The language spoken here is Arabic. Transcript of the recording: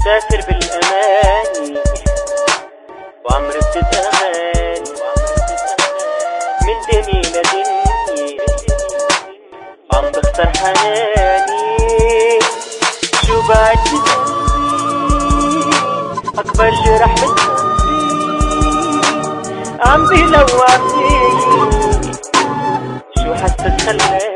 سافر بالأماني وعمري بتتأغاني من دنيا لدنيا عم بختار حناني. شو بعد أكبر جرح بتخبي عم بيلوع فيي، شو حسيت خلاني